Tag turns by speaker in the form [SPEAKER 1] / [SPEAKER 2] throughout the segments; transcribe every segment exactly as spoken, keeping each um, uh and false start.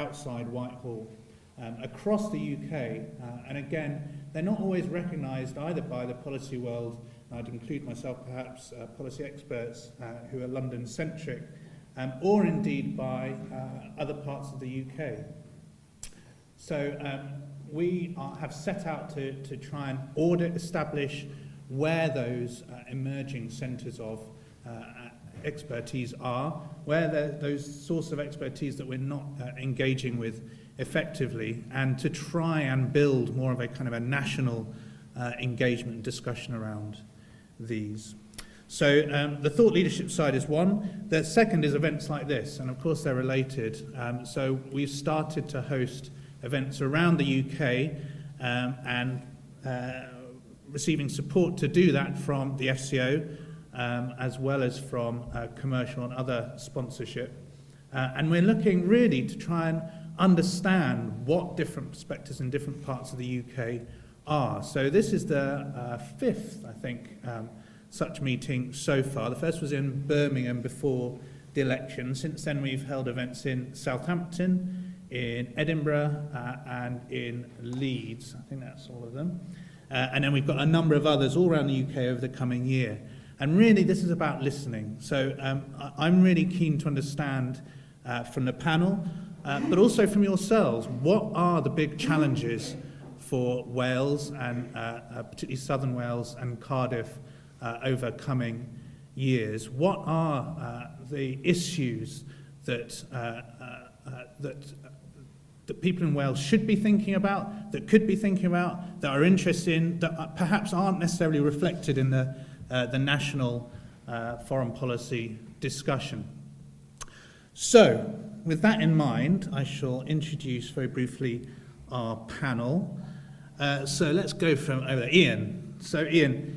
[SPEAKER 1] outside Whitehall um, across the U K. Uh, and again, they're not always recognised either by the policy world. I'd include myself perhaps uh, policy experts uh, who are London-centric, um, or indeed by uh, other parts of the U K. So um, we are, have set out to, to try and audit, establish where those uh, emerging centres of uh, expertise are, where the, those sources of expertise that we're not uh, engaging with effectively, and to try and build more of a kind of a national uh, engagement and discussion around these. So um, the thought leadership side is one. The second is events like this, and of course they're related. Um, so we've started to host events around the U K um, and uh, receiving support to do that from the F C O um, as well as from uh, commercial and other sponsorship. Uh, and we're looking really to try and understand what different perspectives in different parts of the U K are. So this is the uh, fifth, I think, um, such meeting so far. The first was in Birmingham before the election. Since then we've held events in Southampton, in Edinburgh uh, and in Leeds. I think that's all of them. Uh, and then we've got a number of others all around the U K over the coming year. And really this is about listening. So um, I'm really keen to understand uh, from the panel, uh, but also from yourselves, what are the big challenges for Wales and uh, uh, particularly Southern Wales and Cardiff uh, over coming years? What are uh, the issues that, uh, uh, uh, that that people in Wales should be thinking about, that could be thinking about, that are interested in, that perhaps aren't necessarily reflected in the, uh, the national uh, foreign policy discussion? So, with that in mind, I shall introduce very briefly our panel. Uh, so let's go from over there. Ian. So Ian,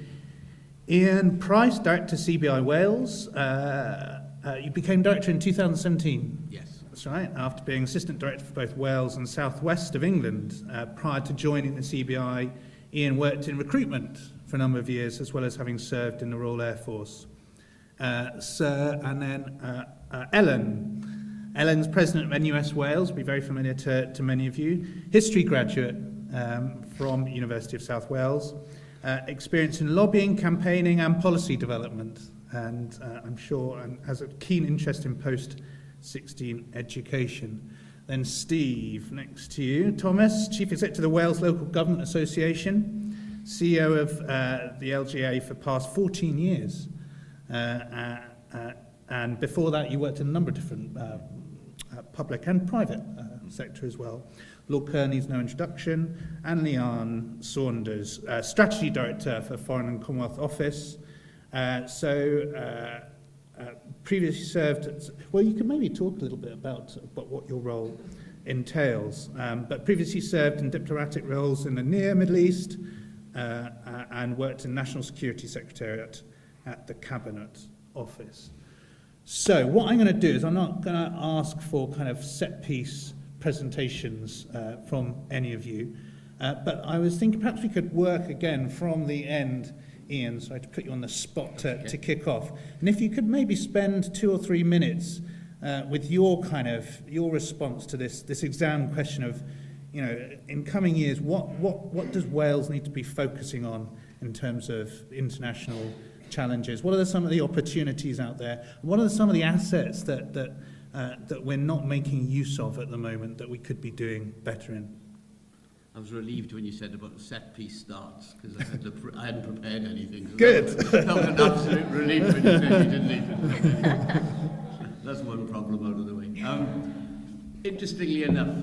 [SPEAKER 1] Ian Price, Director C B I Wales. Uh, uh, you became Director in two thousand seventeen.
[SPEAKER 2] Yes.
[SPEAKER 1] That's right, after being Assistant Director for both Wales and South West of England. Uh, prior to joining the C B I, Ian worked in recruitment for a number of years, as well as having served in the Royal Air Force. Uh, Sir, and then uh, uh, Ellen. Ellen's President of N U S Wales, will be very familiar to, to many of you. History graduate um, from the University of South Wales. Uh, experience in lobbying, campaigning and policy development. And uh, I'm sure and has a keen interest in post sixteen education. Then Steve, next to you. Thomas, Chief Executive of the Wales Local Government Association, C E O of uh, the L G A for the past fourteen years. Uh, uh, uh, and before that, you worked in a number of different uh, uh, public and private uh, sector as well. Lord Kerr needs no introduction. And Leanne Saunders, uh, Strategy Director for Foreign and Commonwealth Office. Uh, so, uh, Uh, previously served, at, well, you could maybe talk a little bit about, about what your role entails, um, but previously served in diplomatic roles in the Near Middle East uh, uh, and worked in National Security Secretariat at the Cabinet Office. So what I'm going to do is I'm not going to ask for kind of set-piece presentations uh, from any of you, uh, but I was thinking perhaps we could work again from the end. Ian, sorry to put you on the spot to, okay. to kick off. And if you could maybe spend two or three minutes uh, with your kind of, your response to this, this exam question of, you know, in coming years, what, what, what does Wales need to be focusing on in terms of international challenges? What are some of the opportunities out there? What are some of the assets that, that, uh, that we're not making use of at the moment that we could be doing better in?
[SPEAKER 2] I was relieved when you said about the set-piece starts, because I, had I hadn't prepared anything. So
[SPEAKER 1] Good.
[SPEAKER 2] That was, that was an absolute relief when you said you didn't need it. That's one problem out of the way. Um, interestingly enough,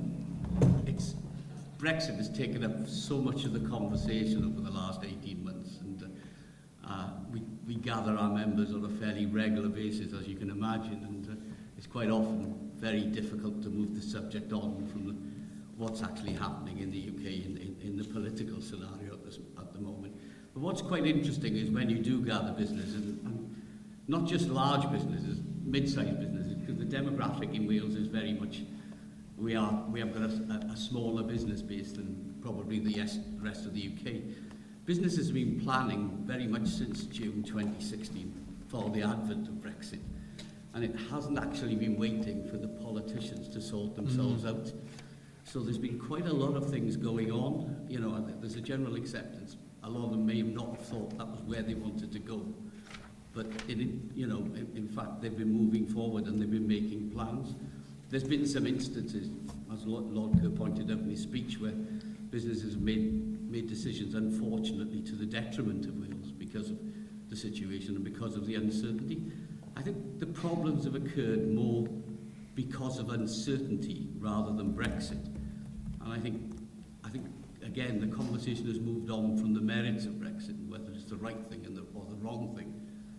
[SPEAKER 2] um, it's, Brexit has taken up so much of the conversation over the last eighteen months, and uh, we, we gather our members on a fairly regular basis, as you can imagine, and uh, it's quite often very difficult to move the subject on from the what's actually happening in the U K in, in, in the political scenario at, this, at the moment. But what's quite interesting is when you do gather businesses, and, and not just large businesses, mid-sized businesses, because the demographic in Wales is very much, we, are, we have got a, a smaller business base than probably the rest of the U K. Businesses have been planning very much since June twenty sixteen for the advent of Brexit. and it hasn't actually been waiting for the politicians to sort themselves mm. out. So there's been quite a lot of things going on, you know, and there's a general acceptance. A lot of them may not have thought that was where they wanted to go. But, it, you know, in, in fact, they've been moving forward and they've been making plans. There's been some instances, as Lord, Lord Kerr pointed out in his speech, where businesses have made, made decisions, unfortunately, to the detriment of Wales because of the situation and because of the uncertainty. I think the problems have occurred more because of uncertainty rather than Brexit. And I think, I think again, the conversation has moved on from the merits of Brexit and whether it's the right thing and the, or the wrong thing.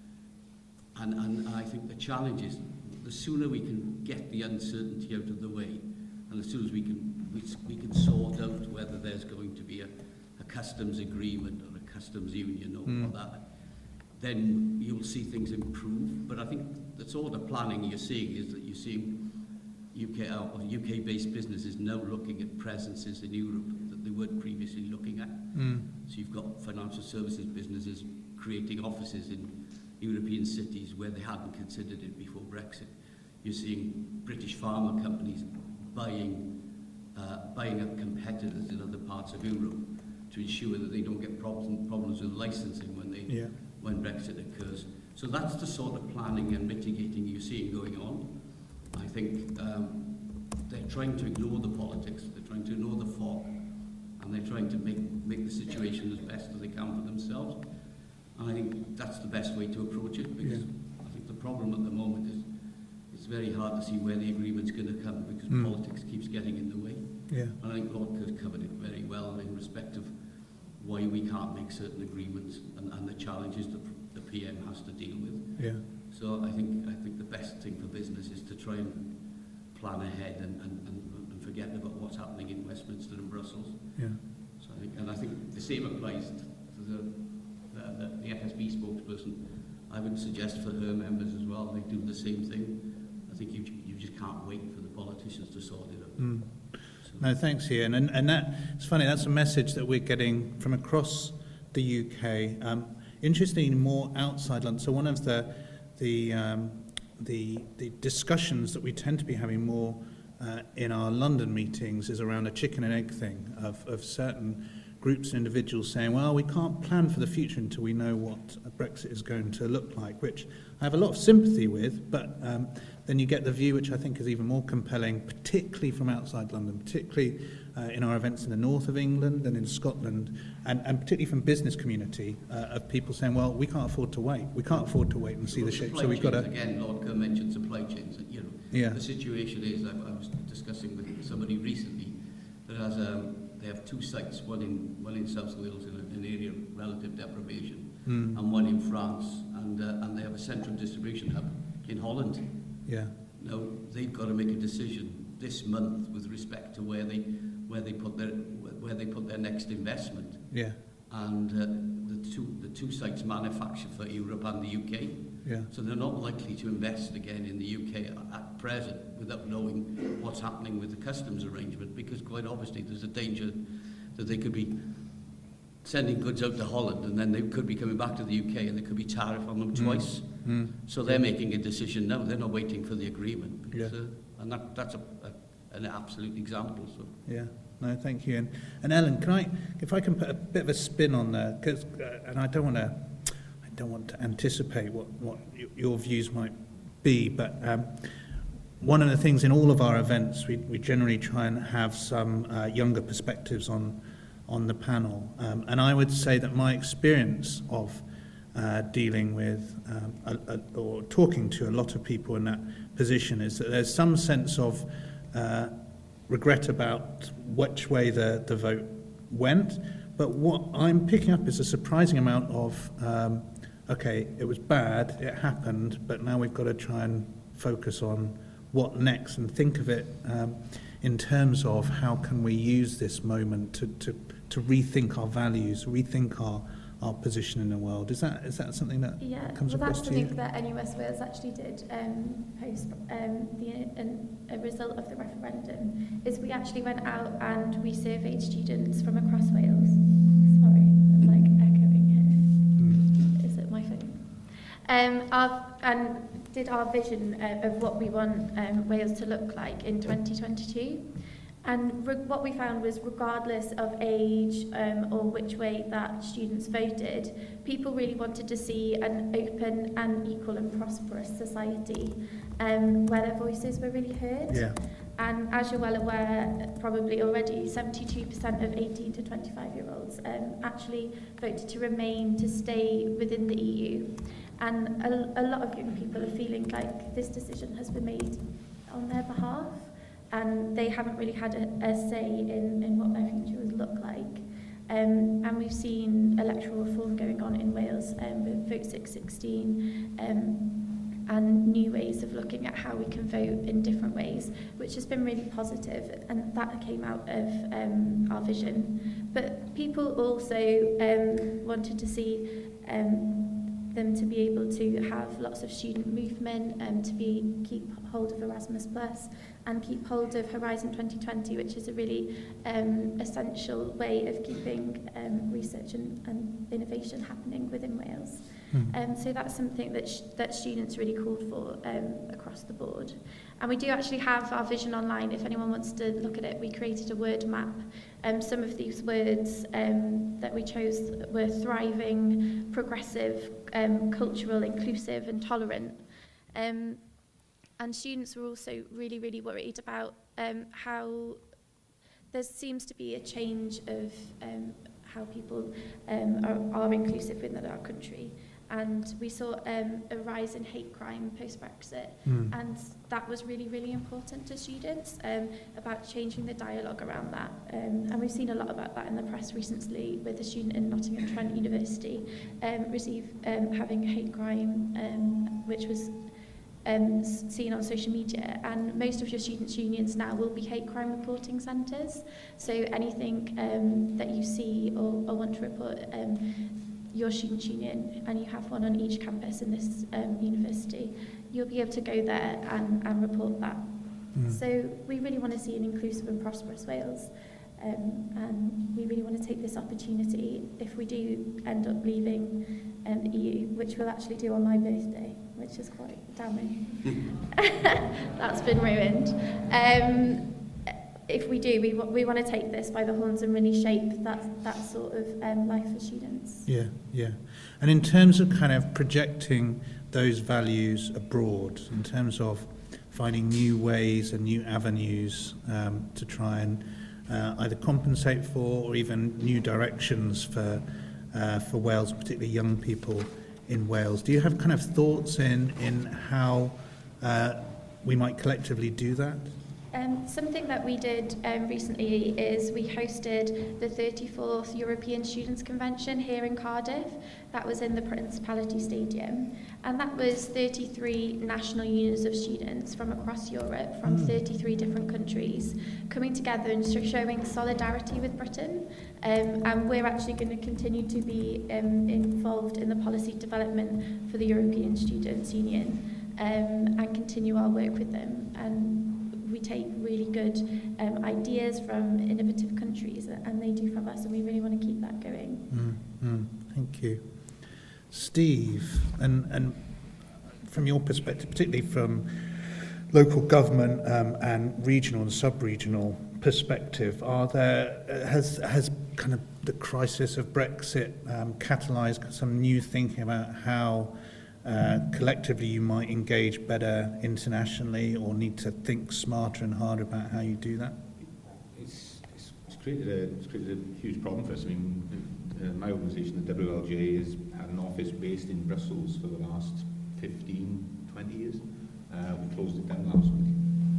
[SPEAKER 2] And, and I think the challenge is the sooner we can get the uncertainty out of the way, and as soon as we can, we, we can sort out whether there's going to be a, a customs agreement or a customs union or, mm. or that, then you'll see things improve. But I think the sort of planning you're seeing is that you're seeing U K or U K-based businesses now looking at presences in Europe that they weren't previously looking at. Mm. So you've got financial services businesses creating offices in European cities where they hadn't considered it before Brexit. You're seeing British pharma companies buying uh, buying up competitors in other parts of Europe to ensure that they don't get problems problems with licensing when they yeah. when Brexit occurs. So that's the sort of planning and mitigating you're seeing going on. I think um, they're trying to ignore the politics, they're trying to ignore the fog, and they're trying to make, make the situation as best as they can for themselves. And I think that's the best way to approach it, because yeah. I think the problem at the moment is it's very hard to see where the agreement's going to come, because mm. politics keeps getting in the way. Yeah. And I think Lord Kerr's covered it very well in respect of why we can't make certain agreements and, and the challenges that the P M has to deal with. Yeah. So I think I think the best thing for business is to try and plan ahead and, and, and, and forget about what's happening in Westminster and Brussels. Yeah. So I think, and I think the same applies to the the, the F S B spokesperson. I would suggest for her members as well, they do the same thing. I think you you just can't wait for the politicians to sort it out. Mm. So.
[SPEAKER 1] No, thanks, Ian. And and that it's funny. That's a message that we're getting from across the U K. Um, interestingly, more outside London. So one of the The, um, the the discussions that we tend to be having more uh, in our London meetings is around a chicken and egg thing of, of certain groups and individuals saying, well, we can't plan for the future until we know what Brexit is going to look like, which I have a lot of sympathy with, but um, then you get the view, which I think is even more compelling, particularly from outside London, particularly uh, in our events in the north of England and in Scotland, and, and particularly from business community, uh, of people saying, well, we can't afford to wait. We can't afford to wait and see
[SPEAKER 2] well,
[SPEAKER 1] the shape. So we've got to...
[SPEAKER 2] Again, Lord Kerr mentioned supply chains. You know, yeah. The situation is, I, I was discussing with somebody recently that has, um, they have two sites, one in one in South Wales in an area of relative deprivation, mm. and one in France, and uh, and they have a central distribution hub in Holland. Yeah. Now they've got to make a decision this month with respect to where they where they put their where they put their next investment. Yeah. And uh, the two the two sites manufacture for Europe and the U K. Yeah. So they're not likely to invest again in the U K at present without knowing what's happening with the customs arrangement, because quite obviously there's a danger that they could be sending goods out to Holland and then they could be coming back to the U K and there could be tariff on them mm. twice. Mm. So they're making a decision now. They're not waiting for the agreement. Because, yeah. uh, and that, that's a, a, an absolute example. So. Yeah.
[SPEAKER 1] No, thank you. And, and Ellen, can I, if I can put a bit of a spin on that, because, uh, and I don't want to, I don't want to anticipate what, what your views might be, but um, one of the things in all of our events, we, we generally try and have some uh, younger perspectives on on the panel. Um, and I would say that my experience of uh, dealing with um, a, a, or talking to a lot of people in that position is that there's some sense of uh, regret about which way the, the vote went, but what I'm picking up is a surprising amount of um, okay, it was bad, it happened, but now we've got to try and focus on what next and think of it um, in terms of how can we use this moment to, to, to rethink our values, rethink our, our position in the world. Is that is that something that
[SPEAKER 3] yeah,
[SPEAKER 1] comes
[SPEAKER 3] well,
[SPEAKER 1] across to you?
[SPEAKER 3] Yeah, that's something that N U S Wales actually did um, post um, the an, a result of the referendum, is we actually went out and we surveyed students from across Wales. Sorry, I'm like echoing here. Mm. Is it my phone? Um, our, and did our vision uh, of what we want um, Wales to look like in twenty twenty-two. And what we found was, regardless of age um, or which way that students voted, people really wanted to see an open and equal and prosperous society um, where their voices were really heard.
[SPEAKER 1] Yeah.
[SPEAKER 3] And as you're well aware, probably already, seventy-two percent of eighteen to twenty-five-year-olds um, actually voted to remain, to stay within the E U. And a, a lot of young people are feeling like this decision has been made on their behalf, and they haven't really had a, a say in, in what their future would look like. Um, and we've seen electoral reform going on in Wales um, with Vote six sixteen um, and new ways of looking at how we can vote in different ways, which has been really positive, and that came out of um, our vision. But people also um, wanted to see um, them to be able to have lots of student movement, um, to be keep hold of Erasmus Plus, and keep hold of Horizon twenty twenty, which is a really um, essential way of keeping um, research and, and innovation happening within Wales. Mm. Um, so that's something that sh that students really called for um, across the board. And we do actually have our vision online. If anyone wants to look at it, we created a word map. Um, some of these words um, that we chose were thriving, progressive, um, cultural, inclusive, and tolerant. Um, and students were also really, really worried about um, how there seems to be a change of um, how people um, are, are inclusive within our country. And we saw um, a rise in hate crime post-Brexit, mm. and that was really, really important to students um, about changing the dialogue around that. Um, and we've seen a lot about that in the press recently, with a student in Nottingham Trent University um, receive um, having hate crime, um, which was um, seen on social media. And most of your students' unions now will be hate crime reporting centres. So anything um, that you see or, or want to report, um, your student union, and you have one on each campus in this um, university, you'll be able to go there and, and report that. Mm. So we really want to see an inclusive and prosperous Wales, um, and we really want to take this opportunity, if we do end up leaving um, the E U, which we'll actually do on my birthday, which is quite damning. That's been ruined. Um, if we do, we, we want to take this by the horns and really shape that, that sort of um, life for students.
[SPEAKER 1] Yeah, yeah. And in terms of kind of projecting those values abroad, in terms of finding new ways and new avenues um, to try and uh, either compensate for or even new directions for, uh, for Wales, particularly young people in Wales, do you have kind of thoughts in, in how uh, we might collectively do that?
[SPEAKER 3] Um, something that we did um, recently is we hosted the thirty-fourth European Students' Convention here in Cardiff. That was in the Principality Stadium. And that was thirty-three national unions of students from across Europe, from mm. thirty-three different countries, coming together and showing solidarity with Britain. Um, and we're actually going to continue to be um, involved in the policy development for the European Students' Union um, and continue our work with them. And we take really good um, ideas from innovative countries, and they do from us, and we really want to keep that going.
[SPEAKER 1] Mm, mm, thank you. Steve, and, and from your perspective, particularly from local government um, and regional and sub-regional perspective, are there, has, has kind of the crisis of Brexit um, catalysed some new thinking about how Uh, collectively you might engage better internationally, or need to think smarter and harder about how you do that?
[SPEAKER 4] It's, it's, it's, created, a, it's created a huge problem for us. I mean, uh, my organisation, the W L J, has had an office based in Brussels for the last fifteen, twenty years. Uh, we closed it down last week.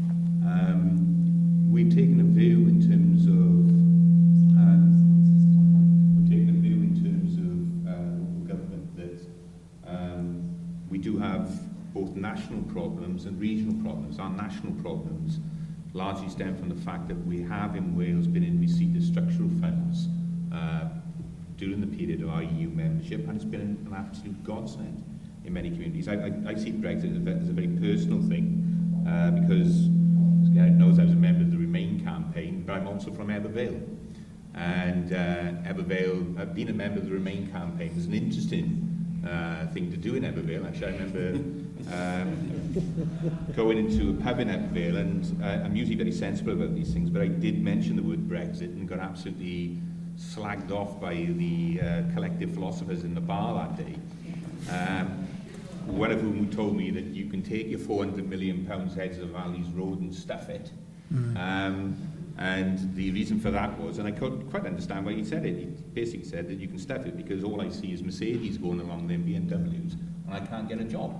[SPEAKER 4] Um, we've taken a view in terms of uh, we've taken a view in terms of uh, local government that um, we do have both national problems and regional problems. Our national problems largely stem from the fact that we have in Wales been in receipt of structural funds uh, during the period of our E U membership, and it's been an absolute godsend in many communities. I, I, I see Brexit as a, as a very personal thing uh, because Geraint knows I was a member of the Remain campaign, but I'm also from Abervale. And uh, Abervale, I've been a member of the Remain campaign. There's an interesting uh, thing to do in Abervale. Actually, I remember um, going into a pub in Abervale, and uh, I'm usually very sensible about these things, but I did mention the word Brexit and got absolutely slagged off by the uh, collective philosophers in the bar that day. Um, one of whom told me that you can take your four hundred million pounds heads of Valleys Road and stuff it. Mm. Um, and the reason for that was, and I couldn't quite understand why he said it, he basically said that you can stuff it because all I see is Mercedes going along them B M Ws and I can't get a job.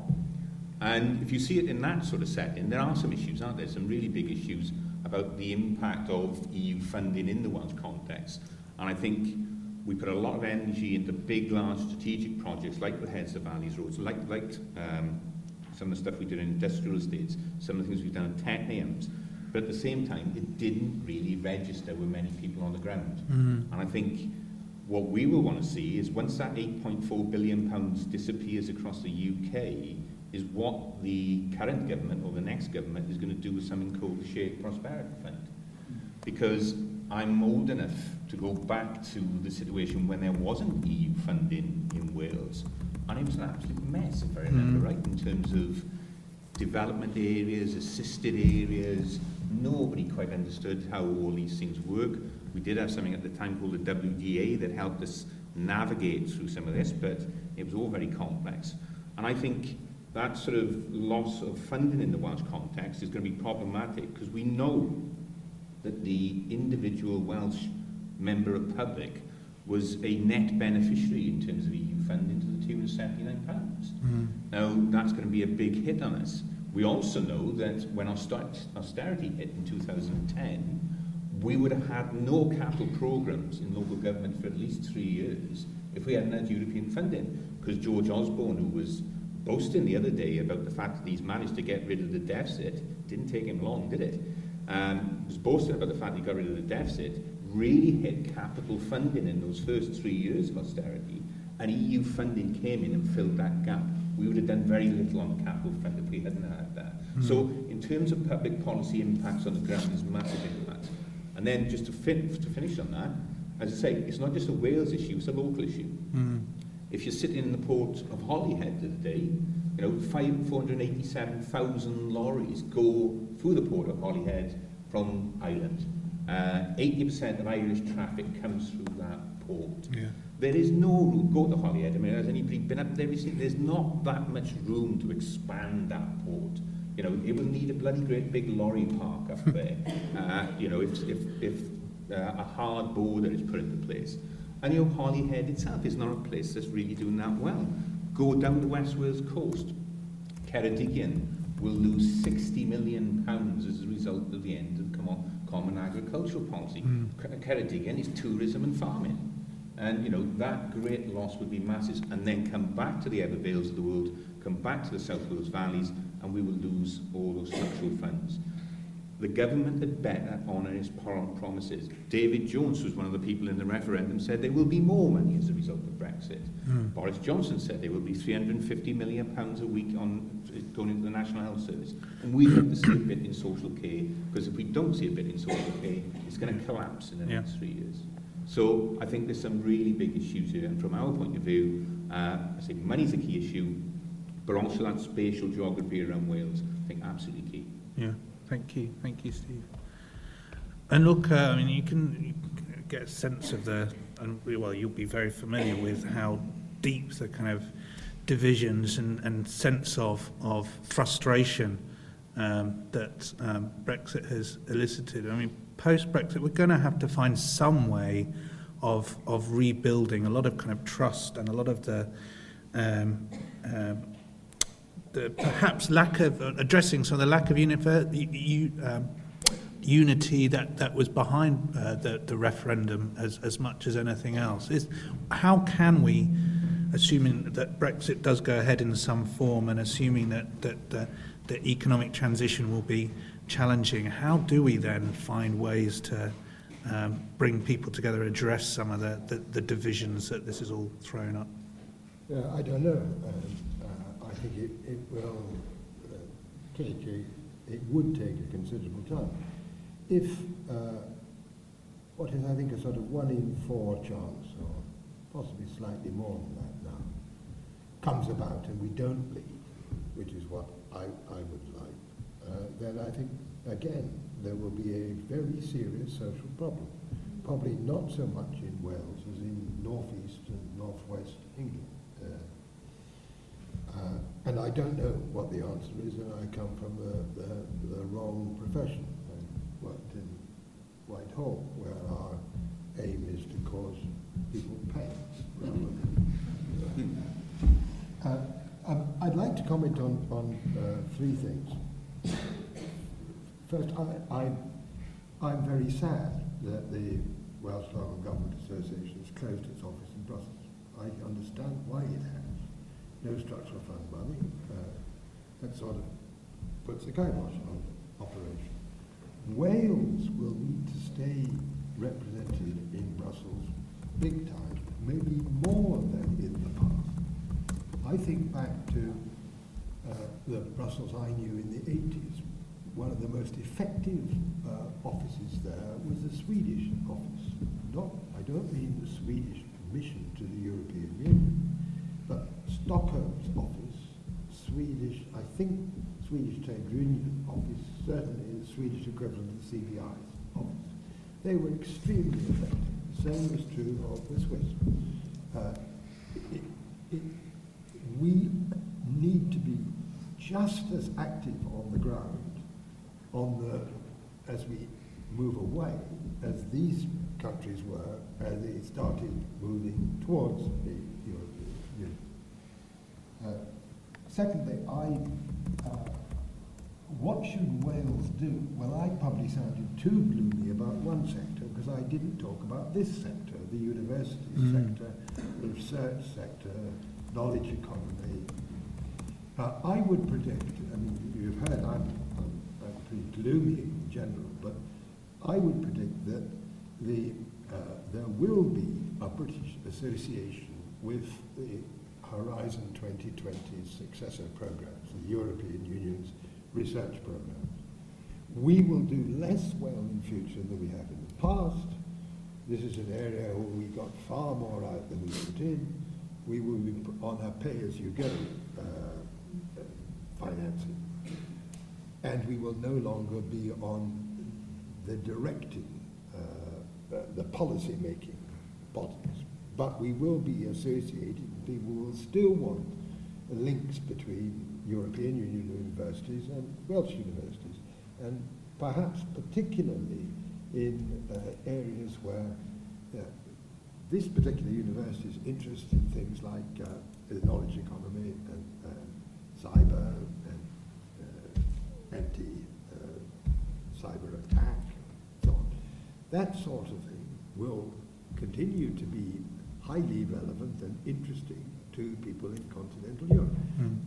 [SPEAKER 4] And if you see it in that sort of setting, there are some issues, aren't there? Some really big issues about the impact of E U funding in the Welsh context. And I think we put a lot of energy into big, large strategic projects like the Heads of Valleys Roads, like, like um, some of the stuff we did in industrial estates, some of the things we've done at techniums. But at the same time, it didn't really register with many people on the ground. Mm-hmm. And I think what we will want to see is once that eight point four billion pounds disappears across the U K, is what the current government or the next government is going to do with something called the Shared Prosperity Fund. Because I'm old enough to go back to the situation when there wasn't E U funding in Wales, and it was an absolute mess, if I remember mm. right, in terms of development areas, assisted areas. Nobody quite understood how all these things work. We did have something at the time called the W D A that helped us navigate through some of this, but it was all very complex. And I think that sort of loss of funding in the Welsh context is going to be problematic because we know that the individual Welsh member of public was a net beneficiary in terms of E U funding to the tune of seventy-nine pounds. Mm. Now, that's going to be a big hit on us. We also know that when our austerity hit in two thousand ten, we would have had no capital programmes in local government for at least three years if we hadn't had European funding. Because George Osborne, who was boasting the other day about the fact that he's managed to get rid of the deficit, didn't take him long, did it? Um, was boasting about the fact that he got rid of the deficit, really hit capital funding in those first three years of austerity, and E U funding came in and filled that gap. We would have done very little on the capital front if we hadn't had that. Mm. So in terms of public policy impacts on the ground, there's massive impact. And then just to, fin to finish on that, as I say, it's not just a Wales issue, it's a local issue. Mm. If you're sitting in the port of Holyhead today, you know, four hundred eighty-seven thousand lorries go through the port of Holyhead from Ireland. Uh, eighty percent of Irish traffic comes through that port. Yeah. There is no room, go to Holyhead, I mean, has anybody been up there recently? There's not that much room to expand that port. You know, it would need a bloody great big lorry park up there, uh, you know, if, if, if uh, a hard border is put into place. And, you know, Holyhead itself is not a place that's really doing that well. Go down the West Wales coast. Ceredigion will lose sixty million pounds as a result of the end of the common agricultural policy. Mm. Ceredigion is tourism and farming. And, you know, that great loss would be massive. And then come back to the Abervales of the world, come back to the South Wales valleys, and we will lose all those structural funds. The government had better honour its promises. David Jones, who was one of the people in the referendum, said there will be more money as a result of Brexit. Mm. Boris Johnson said there will be three hundred and fifty million pounds a week on going into the National Health Service. And we have to see a bit in social care, because if we don't see a bit in social care, it's going to collapse in the yeah. next three years. So I think there's some really big issues here, and from our point of view, uh, I think money's a key issue, but also that spatial geography around Wales, I think absolutely key.
[SPEAKER 1] Yeah, thank you, thank you, Steve. And look, uh, I mean, you can, you can get a sense of the, and well, you'll be very familiar with how deep the kind of divisions and, and sense of, of frustration um, that um, Brexit has elicited. I mean, post-Brexit, we're going to have to find some way of of rebuilding a lot of kind of trust and a lot of the um, um, the perhaps lack of uh, addressing some of the lack of uni um, unity that that was behind uh, the the referendum as as much as anything else. Is how can we, assuming that Brexit does go ahead in some form and assuming that that the, the economic transition will be challenging, how do we then find ways to um, bring people together, address some of the, the, the divisions that this is all thrown up?
[SPEAKER 5] Yeah, I don't know. Um, uh, I think it, it will uh, take a, it would take a considerable time. If uh, what is, I think, a sort of one in four chance, or possibly slightly more than that now, comes about and we don't leave, which is what I, I would like, uh, then I think, again, there will be a very serious social problem. Probably not so much in Wales as in northeast and northwest England. Uh, uh, and I don't know what the answer is, and I come from the, the, the wrong profession. I worked in Whitehall, where our aim is to cause people pain. uh, um, I'd like to comment on, on uh, three things. First, I, I, I'm very sad that the Welsh Local Government Association has closed its office in Brussels. I understand why it has. No structural fund money. Uh, that sort of puts the kibosh on operation. Wales will need to stay represented in Brussels big time, maybe more than in the past. I think back to uh, the Brussels I knew in the eighties. One of the most effective uh, offices there was the Swedish office. Not, I don't mean the Swedish mission to the European Union, but Stockholm's office, Swedish, I think Swedish Trade Union office, certainly the Swedish equivalent of the C B I's office. They were extremely effective. The same was true of the Swiss. Uh, it, it, we need to be just as active on the ground on the, as we move away, as these countries were, as they started moving towards the European Union. Uh, secondly, I, uh, what should Wales do? Well, I probably sounded too gloomy about one sector because I didn't talk about this sector, the university mm. sector, the research sector, knowledge economy. Uh, I would predict, I mean, you've heard I'm, I'm pretty gloomy in general, but I would predict that the, uh, there will be a British association with the Horizon twenty twenty successor programs, the European Union's research programs. We will do less well in future than we have in the past. This is an area where we got far more out than we put in. We will be on a pay-as-you-go uh, financing. And we will no longer be on the directing, uh, uh, the policy-making bodies. But we will be associated, people will still want links between European Union universities and Welsh universities, and perhaps particularly in uh, areas where uh, this particular university is interested in things like uh, the knowledge economy and uh, cyber, anti uh, cyber attack, so on. That sort of thing will continue to be highly relevant and interesting to people in continental Europe. Mm.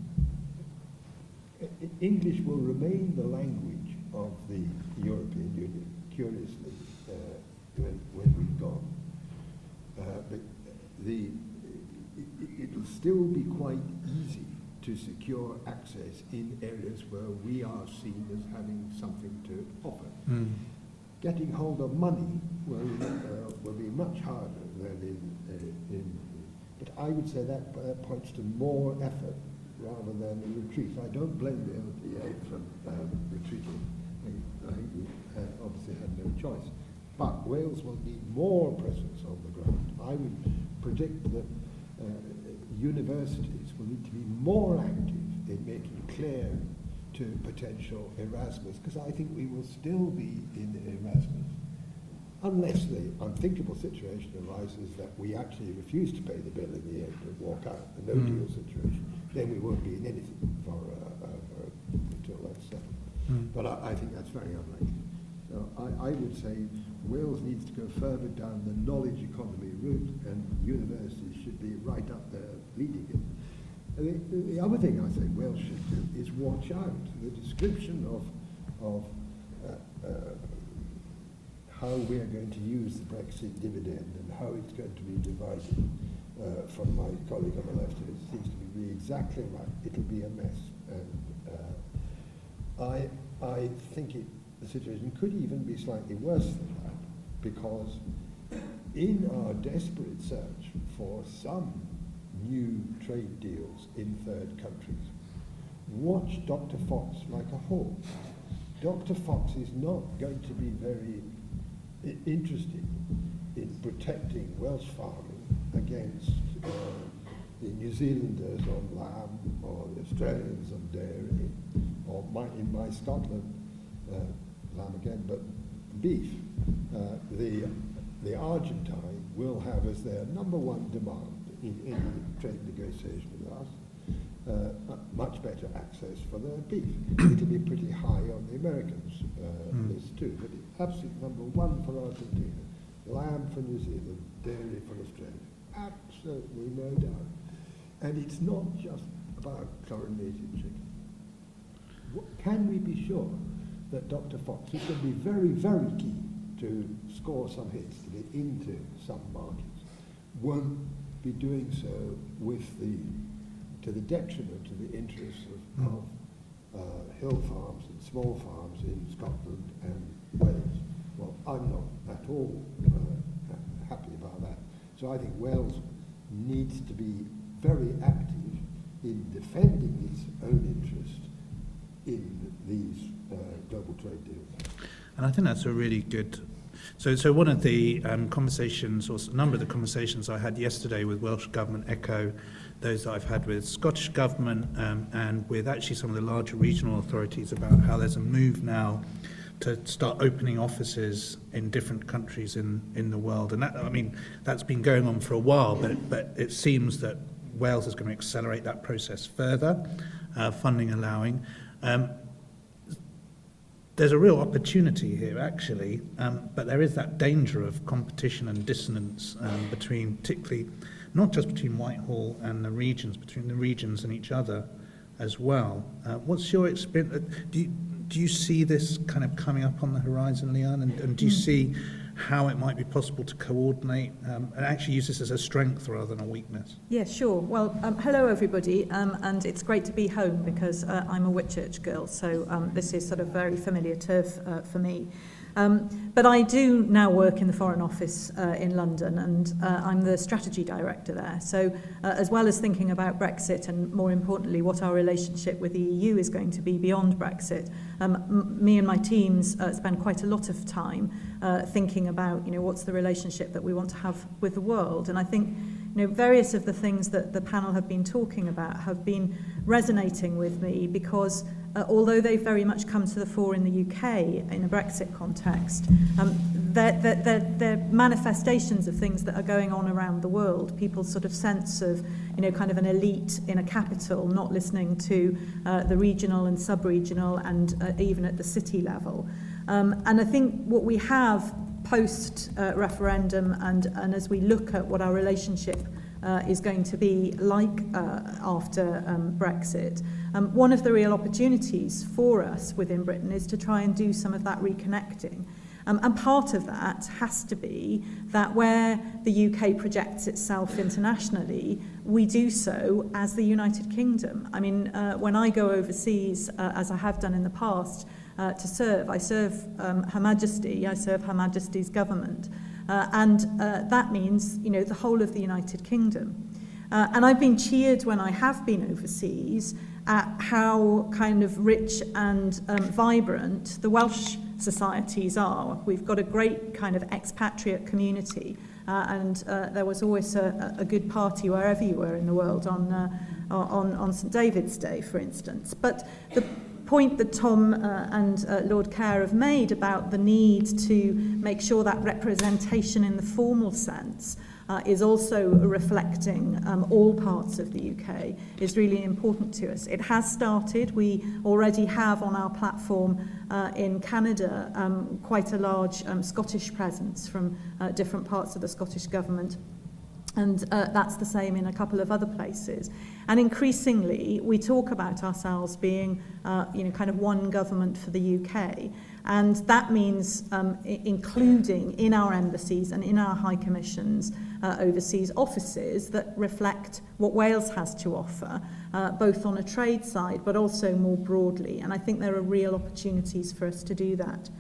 [SPEAKER 5] I- English will remain the language of the European Union, curiously, uh, when, when we've gone. Uh, but the, it, it'll still be quite easy to secure access in areas where we are seen as having something to offer. Mm. Getting hold of money will, uh, will be much harder than in, uh, in, but I would say that uh, points to more effort rather than a retreat. I don't blame the L T A from um, retreating. I think we uh, obviously had no choice. But Wales will need more presence on the ground. I would predict that uh, universities will need to be more active in making clear to potential Erasmus, because I think we will still be in Erasmus, unless the unthinkable situation arises that we actually refuse to pay the bill in the end and walk out, the no-deal mm. situation. Then we won't be in anything for, uh, uh, uh, until that's settled. Mm. But I, I think that's very unlikely. So I, I would say Wales needs to go further down the knowledge economy route, and universities should be right up there leading it. And the, the other thing I think Wales should do is watch out. The description of, of uh, uh, how we are going to use the Brexit dividend and how it's going to be divided uh, from my colleague on the left, it seems to be exactly right. It'll be a mess. And uh, I, I think it, the situation could even be slightly worse than that, because in our desperate search for some new trade deals in third countries. Watch Doctor Fox like a hawk. Doctor Fox is not going to be very I interested in protecting Welsh farming against uh, the New Zealanders on lamb or the Australians on dairy, or my, in my Scotland, uh, lamb again, but beef. Uh, the, the Argentine will have as their number one demand in any trade negotiation with us uh, much better access for their beef. It'll be pretty high on the Americans' uh, mm. list too, but it's absolute number one for Argentina, lamb for New Zealand, dairy for Australia. Absolutely no doubt. And it's not just about chlorinated chicken. What, can we be sure that Doctor Fox is going to be very, very keen to score some hits to get into some markets, won't be doing so with the, to the detriment of the interests of, mm. of uh, hill farms and small farms in Scotland and Wales? Well, I'm not at all uh, ha happy about that. So I think Wales needs to be very active in defending its own interest in these uh, global trade deals.
[SPEAKER 1] And I think that's a really good... So, so one of the um, conversations, or a number of the conversations I had yesterday with Welsh Government echo those that I've had with Scottish Government um, and with actually some of the larger regional authorities about how there's a move now to start opening offices in different countries in, in the world. And that, I mean, that's been going on for a while, but, but it seems that Wales is going to accelerate that process further, uh, funding allowing. Um, there's a real opportunity here, actually, um, but there is that danger of competition and dissonance um, between, particularly, not just between Whitehall and the regions, between the regions and each other as well. Uh, what's your experience? Do you, do you see this kind of coming up on the horizon, Leanne? And, and do you see how it might be possible to coordinate um, and actually use this as a strength rather than a weakness?
[SPEAKER 6] Yeah, sure. Well, um, hello everybody, um, and it's great to be home because uh, I'm a Whitchurch girl, so um, this is sort of very familiar turf uh, for me. Um, but I do now work in the Foreign Office uh, in London, and uh, I'm the strategy director there. So uh, as well as thinking about Brexit and more importantly what our relationship with the E U is going to be beyond Brexit, um, m me and my teams uh, spend quite a lot of time uh, thinking about, you know, what's the relationship that we want to have with the world. And I think, you know, various of the things that the panel have been talking about have been resonating with me because uh, although they've very much come to the fore in the U K in a Brexit context, um, they're, they're, they're, they're manifestations of things that are going on around the world. People's sort of sense of, you know, kind of an elite in a capital, not listening to uh, the regional and sub-regional and uh, even at the city level. Um, and I think what we have post-referendum uh, and, and as we look at what our relationship uh, is going to be like uh, after um, Brexit, um, one of the real opportunities for us within Britain is to try and do some of that reconnecting. Um, and part of that has to be that where the U K projects itself internationally, we do so as the United Kingdom. I mean, uh, when I go overseas, uh, as I have done in the past, Uh, to serve. I serve um, Her Majesty, I serve Her Majesty's government, uh, and uh, that means, you know, the whole of the United Kingdom. Uh, and I've been cheered when I have been overseas at how kind of rich and um, vibrant the Welsh societies are. We've got a great kind of expatriate community, uh, and uh, there was always a, a good party wherever you were in the world on, uh, on, on St David's Day, for instance. But the point that Tom uh, and uh, Lord Kerr have made about the need to make sure that representation in the formal sense uh, is also reflecting um, all parts of the U K is really important to us. It has started. We already have on our platform uh, in Canada um, quite a large um, Scottish presence from uh, different parts of the Scottish government. And uh, that's the same in a couple of other places. And increasingly, we talk about ourselves being, uh, you know, kind of one government for the U K. And that means um, including in our embassies and in our high commissions uh, overseas offices that reflect what Wales has to offer, uh, both on a trade side, but also more broadly. And I think there are real opportunities for us to do that.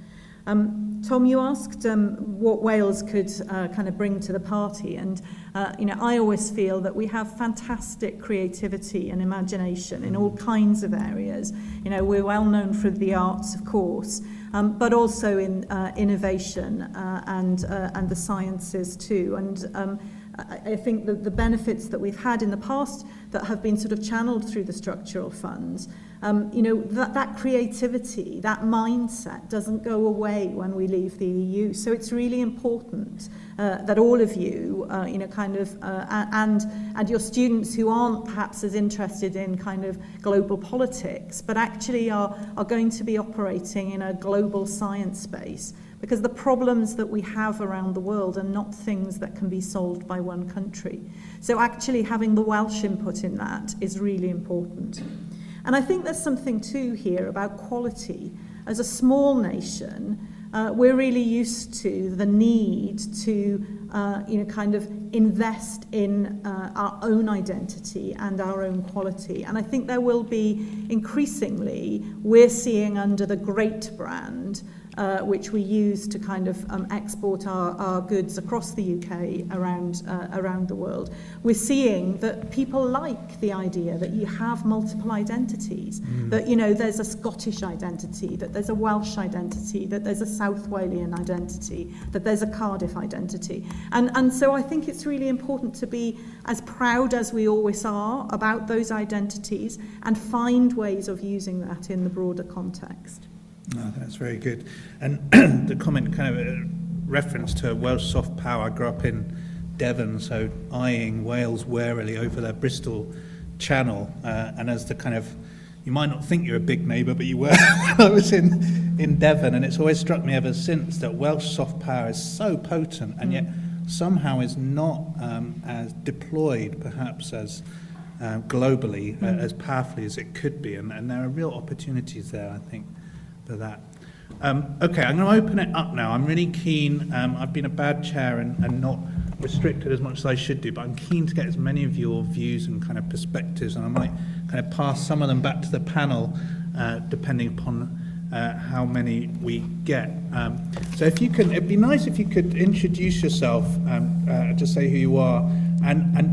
[SPEAKER 6] Um, Tom, you asked um, what Wales could uh, kind of bring to the party, and uh, you know, I always feel that we have fantastic creativity and imagination in all kinds of areas. You know, we're well known for the arts, of course, um, but also in uh, innovation uh, and uh, and the sciences too. And um, I, I think that the benefits that we've had in the past that have been sort of channeled through the structural funds. Um, you know, that, that creativity, that mindset doesn't go away when we leave the E U. So it's really important uh, that all of you, uh, you know, kind of, uh, and, and your students who aren't perhaps as interested in kind of global politics, but actually are, are going to be operating in a global science space. Because the problems that we have around the world are not things that can be solved by one country. So actually having the Welsh input in that is really important. And I think there's something too here about quality. As a small nation, uh, we're really used to the need to, uh, you know, kind of invest in uh, our own identity and our own quality. And I think there will be increasingly, we're seeing under the Great brand, Uh, which we use to kind of um, export our, our goods across the U K around uh, around the world. We're seeing that people like the idea that you have multiple identities, mm. that, you know, there's a Scottish identity, that there's a Welsh identity, that there's a South Walian identity, that there's a Cardiff identity. And, and so I think it's really important to be as proud as we always are about those identities and find ways of using that in the broader context.
[SPEAKER 1] Oh, that's very good. And the comment kind of a reference to Welsh soft power. I grew up in Devon, so eyeing Wales warily over their Bristol Channel. Uh, and as the kind of, you might not think you're a big neighbour, but you were when I was in, in Devon. And it's always struck me ever since that Welsh soft power is so potent and yet somehow is not um, as deployed perhaps as uh, globally, mm. uh, as powerfully as it could be. And, and there are real opportunities there, I think, for that. Um, okay, I'm going to open it up now. I'm really keen. Um, I've been a bad chair and, and not restricted as much as I should do, but I'm keen to get as many of your views and kind of perspectives, and I might kind of pass some of them back to the panel, uh, depending upon uh, how many we get. Um, so if you can, it'd be nice if you could introduce yourself, um, uh, to say who you are, and and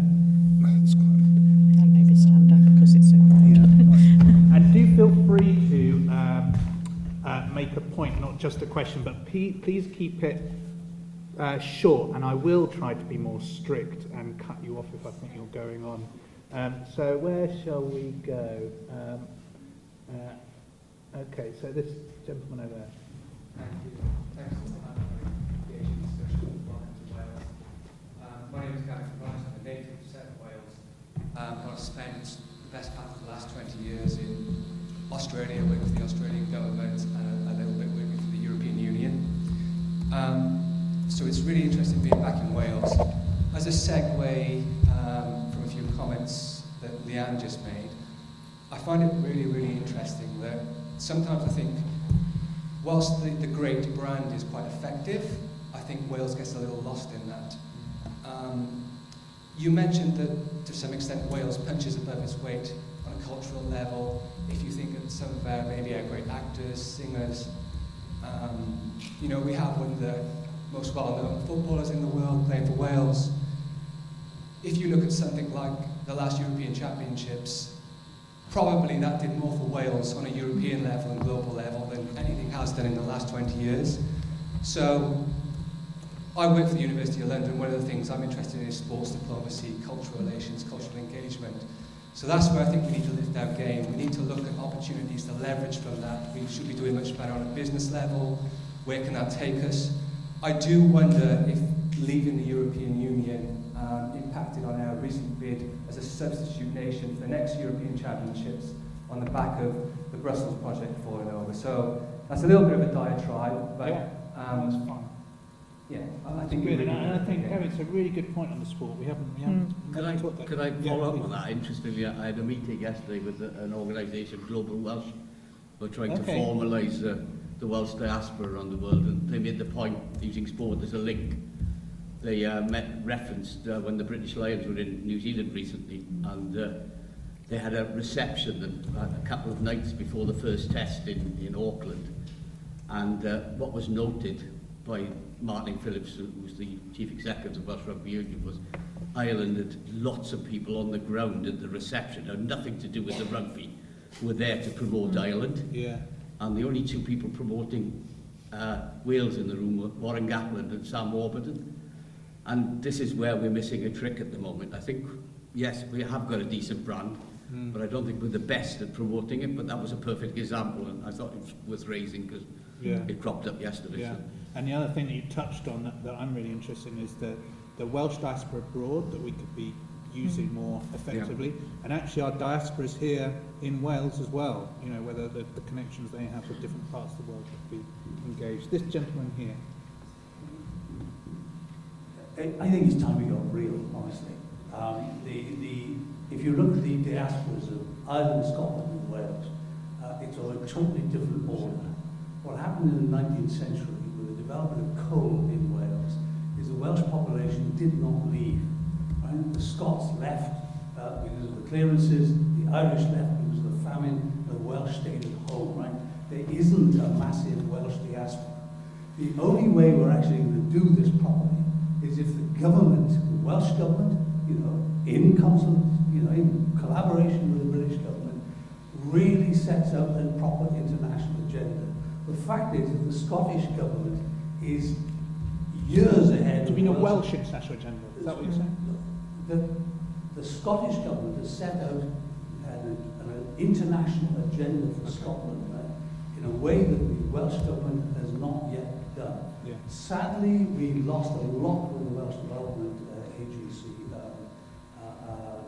[SPEAKER 6] and maybe stand up because it's so bright.
[SPEAKER 1] Yeah. And do feel free to um, Uh, make a point, not just a question, but please keep it uh, short, and I will try to be more strict and cut you off if I think you're going on. Um, so where shall we go? Um, uh, okay, so this gentleman over there.
[SPEAKER 7] Thank you. Thanks for the engaging discussion. Welcome to Wales. Um, my name is Gary Price. I'm a native of South Wales. Um, I've spent the best part of the last twenty years in Australia, working for the Australian government, and a, a little bit working for the European Union. Um, so it's really interesting being back in Wales. As a segue um, from a few comments that Leanne just made, I find it really, really interesting that sometimes I think, whilst the, the Great brand is quite effective, I think Wales gets a little lost in that. Um, you mentioned that to some extent Wales punches above its weight on a cultural level. If you think of some of our, maybe our great actors, singers, um, you know, we have one of the most well-known footballers in the world playing for Wales. If you look at something like the last European Championships, probably that did more for Wales on a European level and global level than anything has done in the last twenty years. So, I work for the University of London. One of the things I'm interested in is sports diplomacy, cultural relations, cultural engagement. So that's where I think we need to lift our game. We need to look at opportunities to leverage from that. We should be doing much better on a business level. Where can that take us? I do wonder if leaving the European Union um, impacted on our recent bid as a substitute nation for the next European Championships on the back of the Brussels project falling over. So that's a little bit of a diatribe, but
[SPEAKER 1] yeah,
[SPEAKER 7] um,
[SPEAKER 1] that's fine.
[SPEAKER 7] Yeah,
[SPEAKER 1] I think good, really and I, I think Kerry, it's a really good point on the sport. We haven't, we haven't. Mm.
[SPEAKER 2] Could I, could I follow yeah, up on that? Interestingly, I had a meeting yesterday with a, an organisation, Global Welsh, who are trying okay. to formalise uh, the Welsh diaspora around the world, and they made the point using sport as a link. They uh, met, referenced uh, when the British Lions were in New Zealand recently, and uh, they had a reception that, uh, a couple of nights before the first test in, in Auckland. And uh, what was noted by Martin Phillips, who was the chief executive of Welsh Rugby Union, was Ireland had lots of people on the ground at the reception, had nothing to do with the rugby, who were there to promote mm. Ireland.
[SPEAKER 1] Yeah.
[SPEAKER 2] And the only two people promoting uh, Wales in the room were Warren Gatland and Sam Warburton. And this is where we're missing a trick at the moment. I think, yes, we have got a decent brand, mm. but I don't think we're the best at promoting it, but that was a perfect example, and I thought it was worth raising because yeah. it cropped up yesterday.
[SPEAKER 1] Yeah.
[SPEAKER 2] So.
[SPEAKER 1] And the other thing that you touched on that, that I'm really interested in is the, the Welsh diaspora abroad that we could be using more effectively, yeah. and actually our diasporas here in Wales as well, you know, whether the, the connections they have with different parts of the world could be engaged. This gentleman here.
[SPEAKER 8] I think it's time we got real, honestly. Um, the, the, if you look at the diasporas of Ireland, Scotland and Wales, uh, it's on a totally different order. What happened in the nineteenth century with the development of coal in Wales is the Welsh population did not leave. Right? The Scots left uh, because of the clearances, the Irish left because of the famine, and the Welsh stayed at home. Right? There isn't a massive Welsh diaspora. The only way we're actually going to do this properly is if the government, the Welsh government, you know, in concert, you know, in collaboration with the British government, really sets out a proper international agenda. The fact is that the Scottish government is years ahead.
[SPEAKER 1] Do you mean a Welsh international agenda? Is that what you're saying?
[SPEAKER 8] The, the Scottish government has set out an, an international agenda for okay. Scotland, right, in a way that the Welsh government has not yet done.
[SPEAKER 1] Yeah.
[SPEAKER 8] Sadly, we lost a lot with the Welsh Development uh, Agency uh, uh, uh,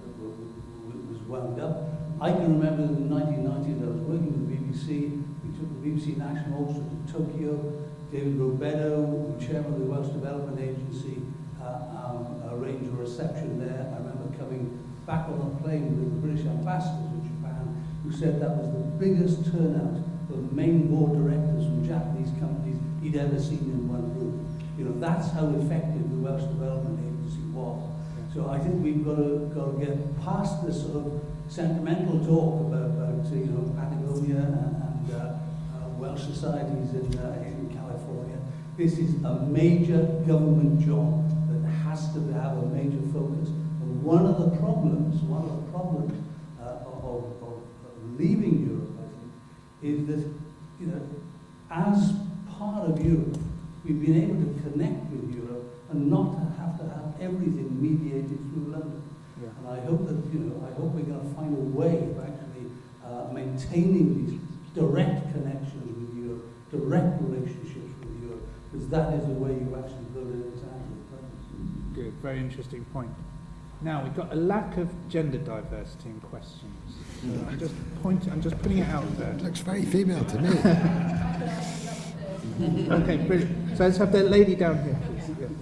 [SPEAKER 8] that was wound up. I can remember in the nineteen nineties I was working with the B B C. We took the B B C National Orchestra to Tokyo. David Robedo, the chairman of the Welsh Development Agency, uh, um, arranged a reception there. I remember coming back on a plane with the British ambassador to Japan, who said that was the biggest turnout of main board directors from Japanese companies he'd ever seen in one room. You know, that's how effective the Welsh Development Agency was. So I think we've got to, got to get past this sort of sentimental talk about, about you know, Patagonia and, and uh, uh, Welsh societies in, uh, in California. This is a major government job that has to have a major focus. And one of the problems, one of the problems uh, of, of, of leaving Europe, I think, is that, you know, as part of Europe, we've been able to connect with Europe and not to have to have everything mediated through London. Yeah. And I hope that, you know, I hope we're going to find a way of actually uh, maintaining these direct connections with Europe, direct relationships with Europe, because that is the way you actually build an international presence.
[SPEAKER 1] Good, very interesting point. Now, we've got a lack of gender diversity in questions. So I'm just pointing, I'm just putting it out there.
[SPEAKER 5] It looks very female to me.
[SPEAKER 1] Okay, brilliant. So let's have the lady down here, please. Yeah.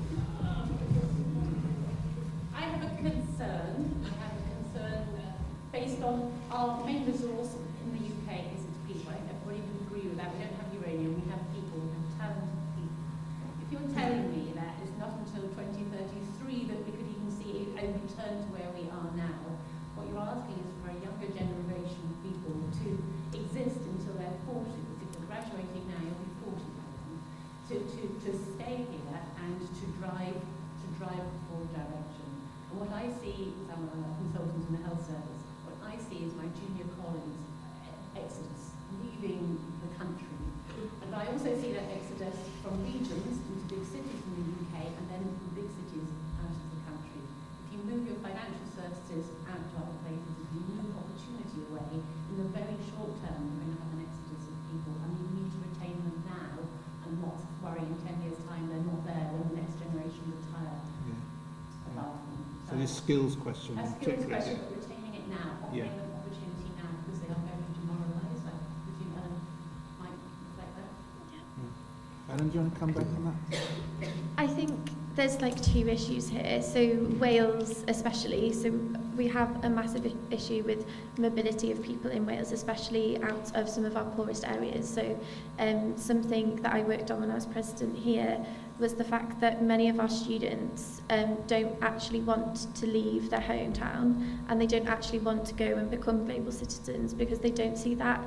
[SPEAKER 9] I have a concern. I have a concern based on our main resource in the U K is its people. Everybody would agree with that. We don't have uranium, we have people, we have talented people. If you're telling me that it's not until twenty thirty-three that we could even see a return to where we are now, what you're asking is for a younger generation of people to exist until they're forty. Because if they're graduating now, you'll be forty. To, to, to stay here and to drive to drive forward direction. And what I see, I'm a consultant in the health service, what I see is my junior colleagues exodus, leaving the country. And I also see that exodus from regions into big cities in the U K and then from big cities out of the country. If you move your financial services out to other places, if you move opportunity away, in the very short term you're going to have an exodus of people, and you need to retain them now and not worry in ten years' time they're not there when the next generation retire.
[SPEAKER 1] Yeah.
[SPEAKER 9] Above them.
[SPEAKER 1] So, so this skills question.
[SPEAKER 9] A skills question, but retaining it now, offering
[SPEAKER 1] yeah.
[SPEAKER 9] them opportunity now, because they are going to demoralise. Like, would you, Ellen, might reflect that?
[SPEAKER 1] Yeah. Ellen, do you want to come back on that?
[SPEAKER 3] I think there's like two issues here. So Wales especially, so we have a massive issue with mobility of people in Wales, especially out of some of our poorest areas. So um, something that I worked on when I was president here was the fact that many of our students um, don't actually want to leave their hometown, and they don't actually want to go and become global citizens because they don't see that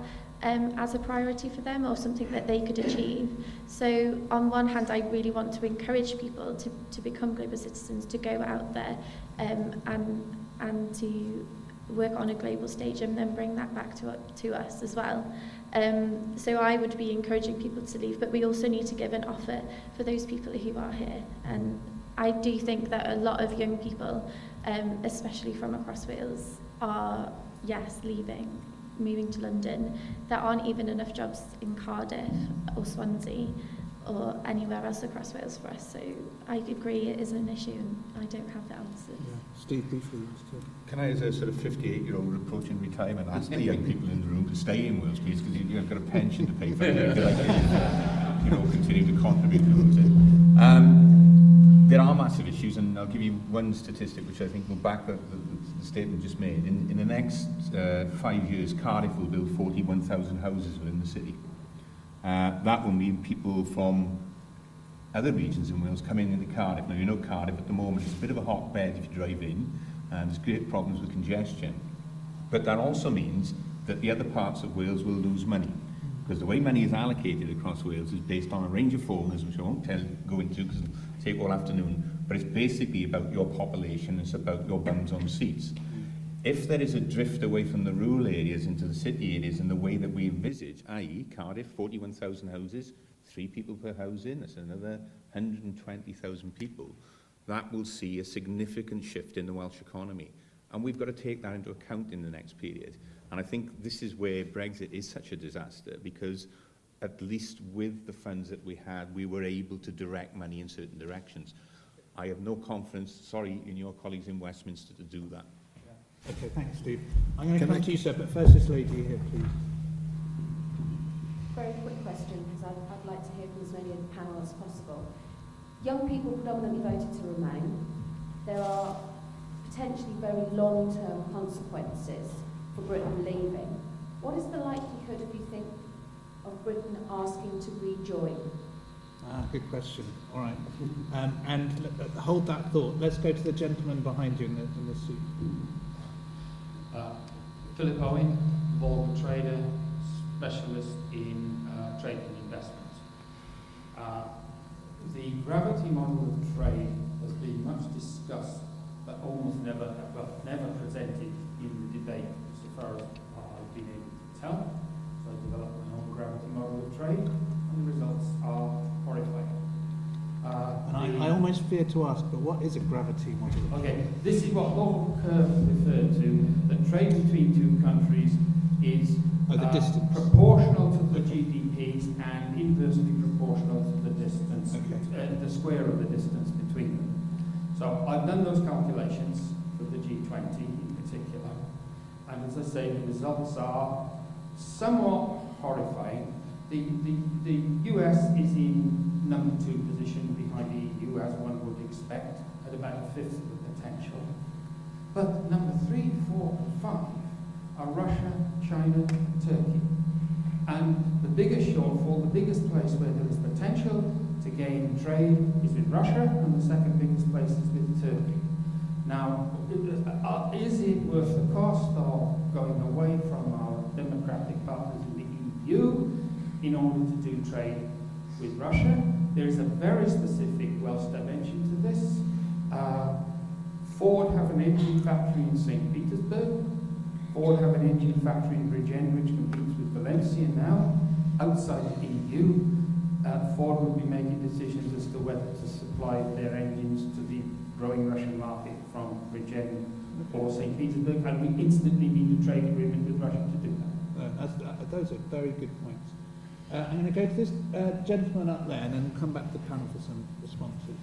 [SPEAKER 3] um, as a priority for them or something that they could achieve. So on one hand, I really want to encourage people to, to become global citizens, to go out there um, and, and to work on a global stage and then bring that back to, to us as well. Um, so I would be encouraging people to leave, but we also need to give an offer for those people who are here. And I do think that a lot of young people, um, especially from across Wales, are, yes, leaving, moving to London. There aren't even enough jobs in Cardiff or Swansea or anywhere else across Wales for us. So I agree it is an issue and I don't have the answers.
[SPEAKER 1] Yeah. Steve, briefly.
[SPEAKER 4] Can I, as a sort of fifty-eight-year-old approaching retirement, ask the young people in the room to stay in Wales, please, because you've got a pension to pay for it. You know, continue to contribute towards it. Um, there are massive issues, and I'll give you one statistic which I think will back up the, the, the statement just made. In, in the next uh, five years, Cardiff will build forty-one thousand houses within the city. Uh, that will mean people from other regions in Wales coming into Cardiff. Now, you know Cardiff at the moment is a bit of a hotbed if you drive in, and there's great problems with congestion. But that also means that the other parts of Wales will lose money, because the way money is allocated across Wales is based on a range of formulas, which I won't tell, go into because it'll take all afternoon, but it's basically about your population, it's about your bums on seats. If there is a drift away from the rural areas into the city areas in the way that we envisage, that is Cardiff, forty-one thousand houses, three people per house in, that's another one hundred twenty thousand people, that will see a significant shift in the Welsh economy. And we've got to take that into account in the next period. And I think this is where Brexit is such a disaster, because at least with the funds that we had, we were able to direct money in certain directions. I have no confidence, sorry, in your colleagues in Westminster to do that.
[SPEAKER 1] Okay, thanks, Steve. I'm going to
[SPEAKER 5] Can
[SPEAKER 1] come
[SPEAKER 5] I-
[SPEAKER 1] to you, sir, but first this lady here, please.
[SPEAKER 10] Very quick question, because I'd, I'd like to hear from as many of the panel as possible. Young people predominantly voted to remain. There are potentially very long-term consequences for Britain leaving. What is the likelihood, if you think, of Britain asking to rejoin?
[SPEAKER 1] Ah, good question. All right. Um, and uh, hold that thought. Let's go to the gentleman behind you in the, in the suit.
[SPEAKER 11] Uh, Philip Owen, Volvo trader, specialist in uh, trade and investments. Uh, the gravity model of trade has been much discussed, but almost never, well, never presented in the debate, so far as I've been able to tell. So I developed my own gravity model of trade, and the results are horrifying. Uh,
[SPEAKER 1] And
[SPEAKER 11] the-
[SPEAKER 1] I, I almost fear to ask, but what is a gravity model?
[SPEAKER 11] Okay, this is what Volvo Curve referred to, that trade between two countries is
[SPEAKER 1] Oh, the
[SPEAKER 11] uh,
[SPEAKER 1] distance.
[SPEAKER 11] proportional to the G D Ps and inversely proportional to the distance,
[SPEAKER 1] Okay.
[SPEAKER 11] uh, the square of the distance between them. So I've done those calculations for the G twenty in particular, and as I say, the results are somewhat horrifying. The, the, the U S is in number two position behind the E U, as one would expect, at about a fifth of the potential. But number three, four, and five are Russia, China, and Turkey. And the biggest shortfall, the biggest place where there is potential to gain trade is with Russia, and the second biggest place is with Turkey. Now, uh, is it worth the cost of going away from our democratic partners in the E U in order to do trade with Russia? There is a very specific Welsh dimension to this. Uh, Ford have an engine factory in Saint Petersburg. Ford have an engine factory in Bridgend, which competes with Valencia now. Outside the E U, uh, Ford will be making decisions as to whether to supply their engines to the growing Russian market from Bridgend or Saint Petersburg, and we instantly need a trade agreement with Russia to do that.
[SPEAKER 1] Uh, that's, uh, those are very good points. Uh, I'm going to go to this uh, gentleman up there and then come back to the panel for some responses.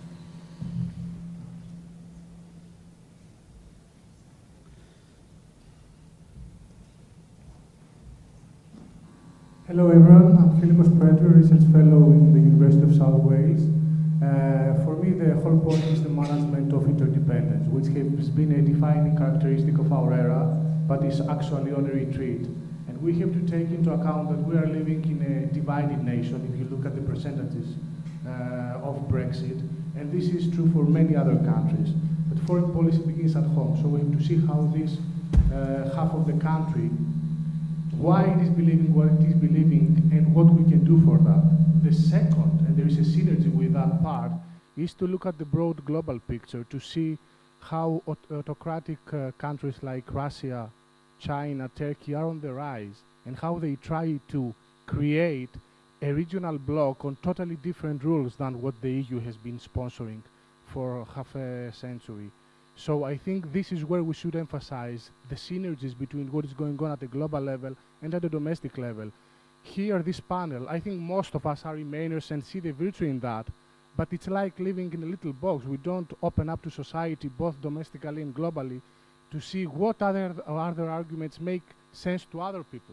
[SPEAKER 12] Hello everyone, I'm Philippos Pretor, Research Fellow in the University of South Wales. Uh, for me, the whole point is the management of interdependence, which has been a defining characteristic of our era, but is actually on a retreat. And we have to take into account that we are living in a divided nation, if you look at the percentages uh, of Brexit, and this is true for many other countries. But foreign policy begins at home, so we have to see how this uh, half of the country why it is believing what it is believing and what we can do for that. The second, and there is a synergy with that part, is to look at the broad global picture to see how aut autocratic uh, countries like Russia, China, Turkey are on the rise, and how they try to create a regional bloc on totally different rules than what the E U has been sponsoring for half a century. So I think this is where we should emphasize the synergies between what is going on at the global level and at the domestic level. Here, this panel, I think most of us are Remainers and see the virtue in that, but it's like living in a little box. We don't open up to society, both domestically and globally, to see what other, other arguments make sense to other people.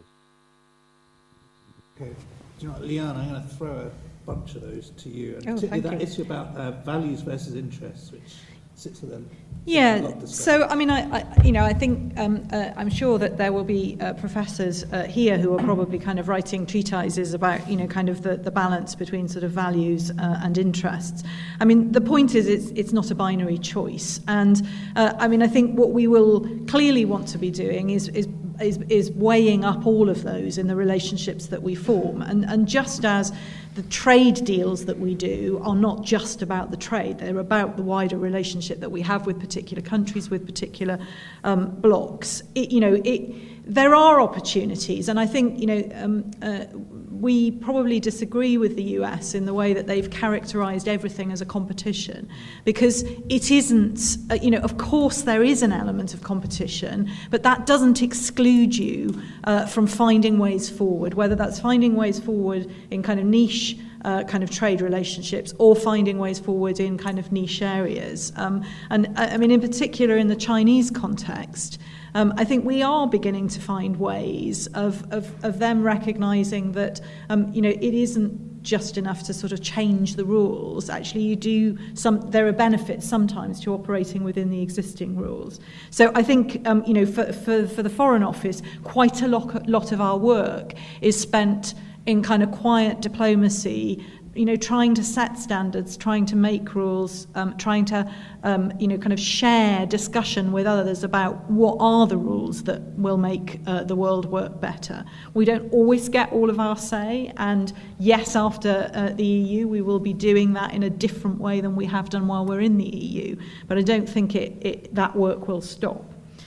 [SPEAKER 1] Okay. Do you know what, Leanne, I'm going to throw a bunch of those to you. And
[SPEAKER 6] oh,
[SPEAKER 1] particularly
[SPEAKER 6] thank
[SPEAKER 1] that
[SPEAKER 6] you.
[SPEAKER 1] issue about uh, values versus interests, which sits at them.
[SPEAKER 6] Yeah, so I mean, I, I you know, I think um, uh, I'm sure that there will be uh, professors uh, here who are probably kind of writing treatises about, you know, kind of the, the balance between sort of values uh, and interests. I mean, the point is, it's it's not a binary choice, and uh, I mean, I think what we will clearly want to be doing is is. Is, is weighing up all of those in the relationships that we form. And, and just as the trade deals that we do are not just about the trade, they're about the wider relationship that we have with particular countries, with particular um, blocks. It, you know, it, there are opportunities, and I think, you know, um, uh, we probably disagree with the U S in the way that they've characterized everything as a competition, because it isn't, uh, you know, of course there is an element of competition, but that doesn't exclude you uh, from finding ways forward, whether that's finding ways forward in kind of niche Uh, kind of trade relationships or finding ways forward in kind of niche areas. Um, and I, I mean, in particular in the Chinese context, um, I think we are beginning to find ways of, of, of them recognizing that, um, you know, it isn't just enough to sort of change the rules. Actually, you do some, there are benefits sometimes to operating within the existing rules. So I think, um, you know, for, for, for the Foreign Office, quite a lot, lot of our work is spent in kind of quiet diplomacy, you know, trying to set standards, trying to make rules, um, trying to, um, you know, kind of share discussion with others about what are the rules that will make uh, the world work better. We don't always get all of our say, and yes, after uh, the E U, we will be doing that in a different way than we have done while we're in the E U, but I don't think it, it, that work will stop.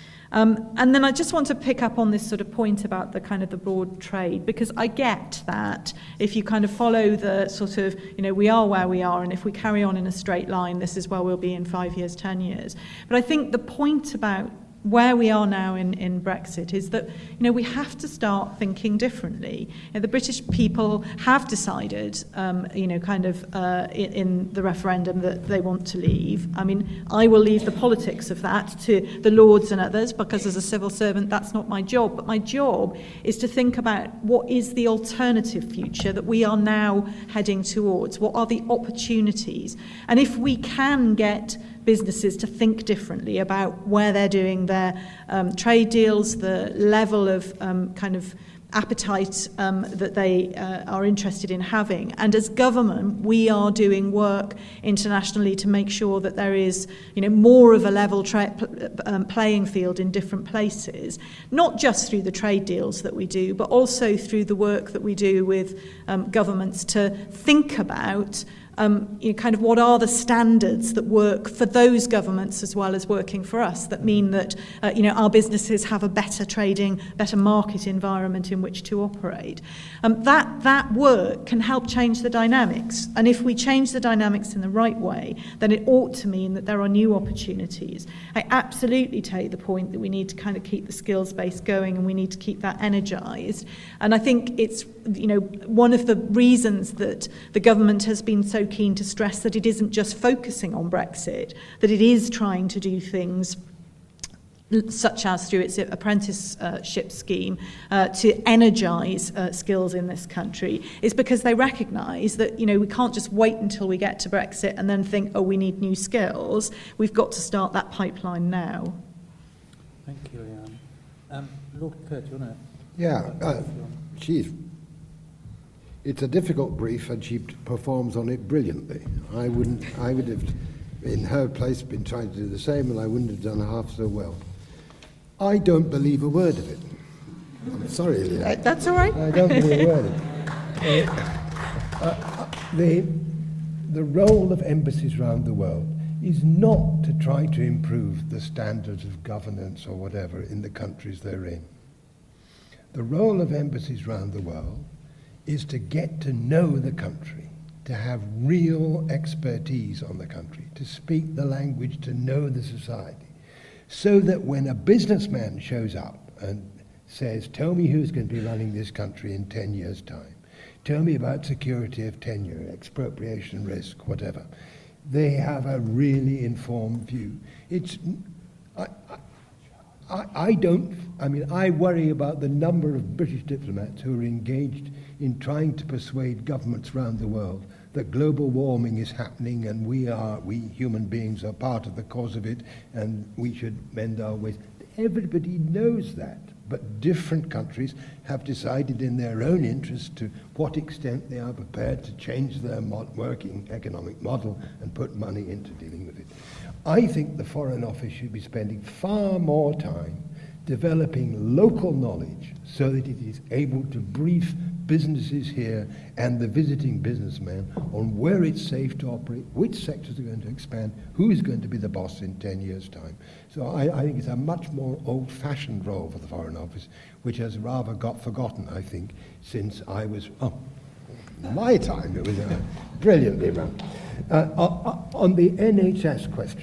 [SPEAKER 6] Um, and then I just want to pick up on this sort of point about the kind of the broad trade, because I get that if you kind of follow the sort of, you know, we are where we are, and if we carry on in a straight line, this is where we'll be in five years, ten years. But I think the point about where we are now in, in Brexit is that, you know, we have to start thinking differently. You know, the British people have decided, um, you know, kind of uh, in, in the referendum that they want to leave. I mean, I will leave the politics of that to the Lords and others, because as a civil servant, that's not my job. But my job is to think about what is the alternative future that we are now heading towards. What are the opportunities? And if we can get businesses to think differently about where they're doing their um, trade deals, the level of um, kind of appetite um, that they uh, are interested in having. And as government, we are doing work internationally to make sure that there is, you know, more of a level tra- um, playing field in different places, not just through the trade deals that we do, but also through the work that we do with um, governments to think about Um, you know, kind of what are the standards that work for those governments as well as working for us, that mean that uh, you know, our businesses have a better trading, better market environment in which to operate. Um, that, that work can help change the dynamics, and if we change the dynamics in the right way, then it ought to mean that there are new opportunities. I absolutely take the point that we need to kind of keep the skills base going, and we need to keep that energised, and I think it's, you know, one of the reasons that the government has been so keen to stress that it isn't just focusing on Brexit, that it is trying to do things such as through its apprenticeship scheme uh, to energise uh, skills in this country, is because they recognise that, you know, we can't just wait until we get to Brexit and then think, oh, we need new skills. We've got to start that pipeline now.
[SPEAKER 13] Thank you, Leanne. Um, Lord Kerr, do you want to...
[SPEAKER 5] Yeah, uh, she's... It's a difficult brief, and she performs on it brilliantly. I wouldn't, I would have, in her place, been trying to do the same, and I wouldn't have done half so well. I don't believe a word of it. I'm sorry, Leah.
[SPEAKER 6] Uh, that's all right.
[SPEAKER 5] I don't mean a word. Uh, uh, the, the role of embassies around the world is not to try to improve the standards of governance or whatever in the countries they're in. The role of embassies around the world is to get to know the country, to have real expertise on the country, to speak the language, to know the society, so that when a businessman shows up and says, tell me who's going to be running this country in ten years' time, tell me about security of tenure, expropriation risk, whatever, they have a really informed view. It's, I, I, I don't, I mean, I worry about the number of British diplomats who are engaged in trying to persuade governments around the world that global warming is happening and we are, we human beings are part of the cause of it and we should mend our ways. Everybody knows that, but different countries have decided in their own interest to what extent they are prepared to change their mod working economic model and put money into dealing with it. I think the Foreign Office should be spending far more time developing local knowledge so that it is able to brief businesses here and the visiting businessman on where it's safe to operate, which sectors are going to expand, who is going to be the boss in ten years' time. So I, I think it's a much more old-fashioned role for the Foreign Office, which has rather got forgotten, I think, since I was, oh, my time, it was uh, brilliantly run. Uh, uh, on the N H S question,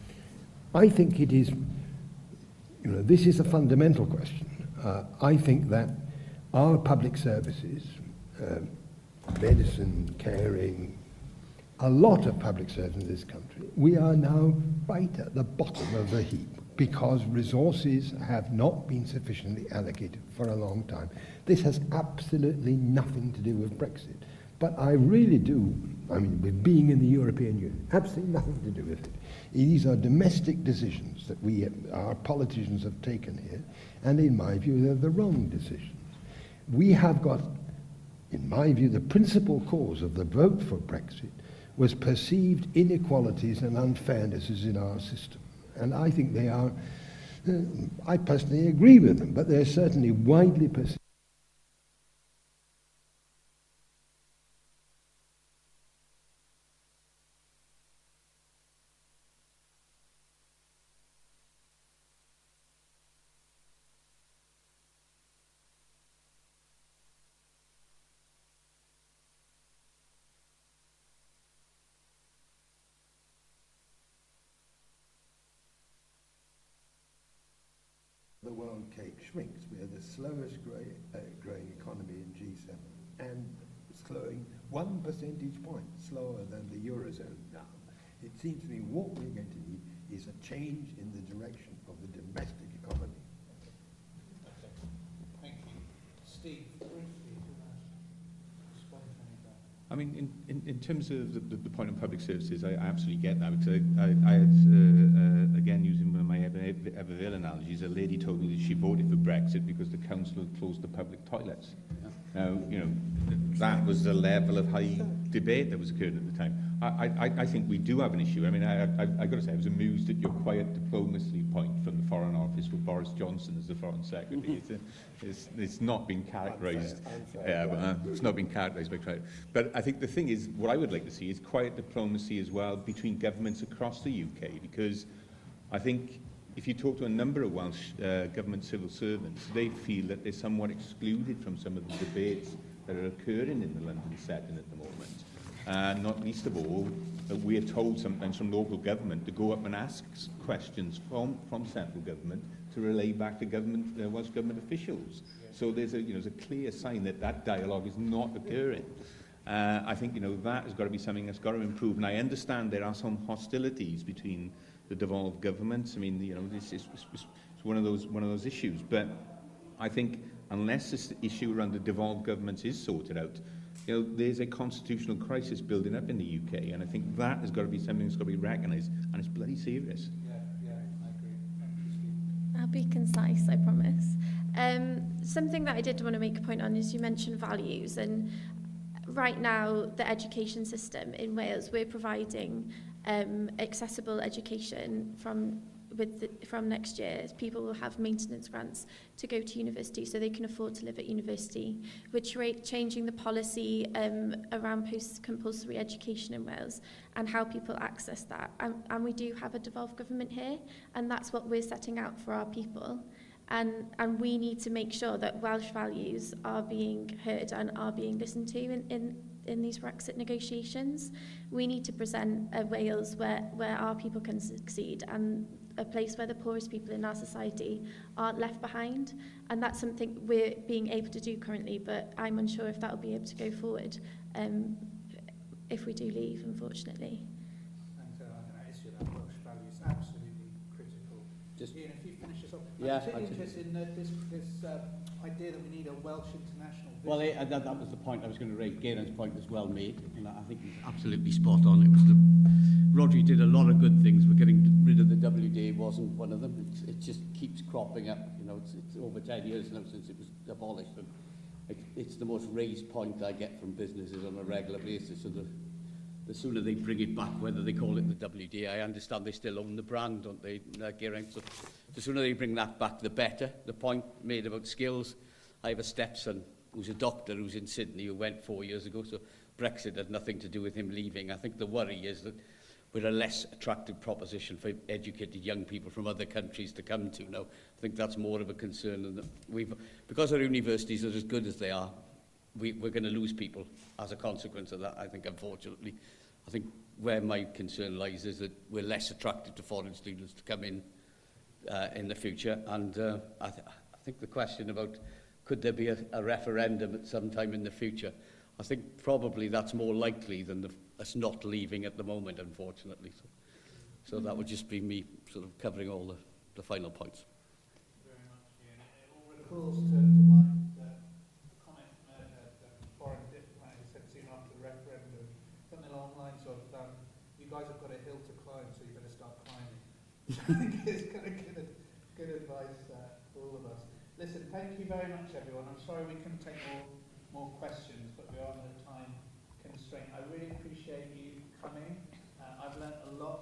[SPEAKER 5] I think it is, you know, this is a fundamental question. Uh, I think that our public services, uh, medicine, caring, a lot of public services in this country, we are now right at the bottom of the heap because resources have not been sufficiently allocated for a long time. This has absolutely nothing to do with Brexit. But I really do, I mean, with being in the European Union, absolutely nothing to do with it. These are domestic decisions that we, our politicians have taken here, and in my view, they're the wrong decisions. We have got, in my view, the principal cause of the vote for Brexit was perceived inequalities and unfairnesses in our system. And I think they are, uh, I personally agree with them, but they're certainly widely perceived. The world cake shrinks. We are the slowest growing, uh, growing economy in G seven and slowing one percentage point slower than the Eurozone now. It seems to me what we're going to need is a change in the direction of the domestic economy.
[SPEAKER 1] Okay. Thank you. Steve, briefly, respond to any of that.
[SPEAKER 4] I mean, in, in, in terms of the, the, the point on public services, I, I absolutely get that. Because I, I, I had, uh, uh, again, using one of my Everville analogies, a lady told me that she voted for Brexit because the council had closed the public toilets. Now, you know, that was the level of high debate that was occurring at the time. I, I, I think we do have an issue. I mean, I, I, I got to say, I was amused at your quiet diplomacy point from the Foreign Office with Boris Johnson as the Foreign Secretary. It's, a, it's, it's not been characterised. Yeah, but, uh, it's not been characterised by credit. But I think the thing is, what I would like to see is quiet diplomacy as well between governments across the U K, because I think if you talk to a number of Welsh uh, government civil servants, they feel that they're somewhat excluded from some of the debates that are occurring in the London setting at the moment. Uh, not least of all, that we are told sometimes from local government to go up and ask questions from, from central government to relay back to government, uh, Welsh government officials. So there's a, you know, there's a clear sign that that dialogue is not occurring. Uh, I think, you know, that has got to be something that's got to improve. And I understand there are some hostilities between the devolved governments. I mean, you know, this is it's one of those one of those issues. But I think unless this issue around the devolved governments is sorted out, you know, there's a constitutional crisis building up in the U K, and I think that has got to be something that's got to be recognised, and it's bloody serious.
[SPEAKER 1] Yeah, yeah, I agree.
[SPEAKER 3] I'll be concise, I promise. Um, something that I did want to make a point on is you mentioned values, and right now the education system in Wales, we're providing um, accessible education from with the, from next year, people will have maintenance grants to go to university so they can afford to live at university. We're tra- changing the policy um, around post-compulsory education in Wales and how people access that. And, and we do have a devolved government here, and that's what we're setting out for our people. And, and we need to make sure that Welsh values are being heard and are being listened to in, in, in these Brexit negotiations. We need to present a Wales where, where our people can succeed, and a place where the poorest people in our society aren't left behind. And that's something we're being able to do currently, but I'm unsure if that will be able to go forward um, if we do leave, unfortunately.
[SPEAKER 1] And uh, that issue about Welsh values, absolutely critical.
[SPEAKER 2] Just,
[SPEAKER 1] Ian, if you finish this off.
[SPEAKER 2] Yeah,
[SPEAKER 1] I'm particularly
[SPEAKER 2] just,
[SPEAKER 1] interested in uh, this, this uh, idea that we need a Welsh international vision.
[SPEAKER 2] well, it, that, that was the point I was going to raise. Gairen's point was well made, and I think he's absolutely spot on. It was the, Rodri did a lot of good things. We're getting rid of the W D A wasn't one of them. It's, it just keeps cropping up. You know, it's, it's over ten years now since it was abolished. And it, it's the most raised point I get from businesses on a regular basis. So the, the sooner they bring it back, whether they call it the W D A, I understand they still own the brand, don't they, uh, Geraint? So the sooner they bring that back, the better. The point made about skills, I have a stepson who's a doctor who's in Sydney who went four years ago, so Brexit had nothing to do with him leaving. I think the worry is that we're a less attractive proposition for educated young people from other countries to come to now. I think that's more of a concern. Than that we've, because our universities are as good as they are, we, we're going to lose people as a consequence of that, I think, unfortunately. I think where my concern lies is that we're less attractive to foreign students to come in uh, in the future. And uh, I, th I think the question about could there be a, a referendum at some time in the future, I think probably that's more likely than the, us not leaving at the moment, unfortunately. So, so that would just be me sort of covering all the, the final points.
[SPEAKER 1] Thank you very much, Ian. It all recalls to, to mind uh, a comment from a, a, a foreign diplomat who said soon after the referendum, something along the lines of, um, you guys have got a hill to climb, so you better start climbing. I think it's kind of good, good advice uh, for all of us. Listen, thank you very much, everyone. I'm sorry we couldn't take more, more questions, but we are on a time constraint. I really appreciate you coming. Uh, I've learnt a lot